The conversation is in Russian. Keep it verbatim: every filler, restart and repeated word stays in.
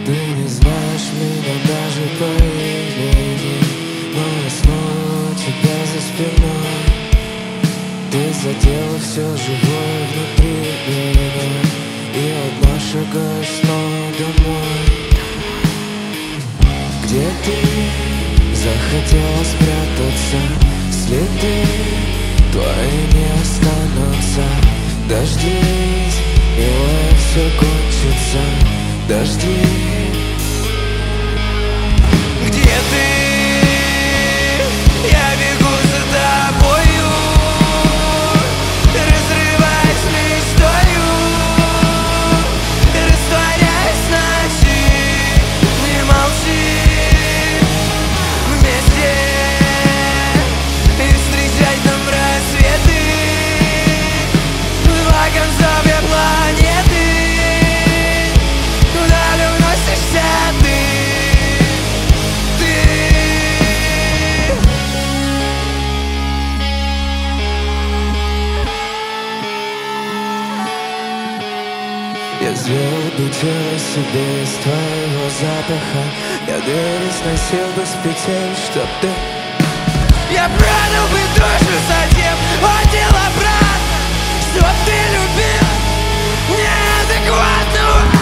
Ты не знаешь меня даже по имени, но я снова у тебя за спиной. Ты задела все живое внутри меня, и одна шагаю снова домой. Где ты захотела спрятаться? Следы твои не останутся. Дождись, милая, все кончится. Дождись. Где ты? Я бегу за тобою, разрываясь мечтою, растворяясь в ночи. Не молчи, вместе и встречать там рассветы. Два конца две планеты, куда уносишься ты, ты. Я сделал тело себе из твоего запаха. Я дверь сносил без петель, чтоб ты. Я продал бы душу затем, отдел обратно, чтоб ты любил неадекватного.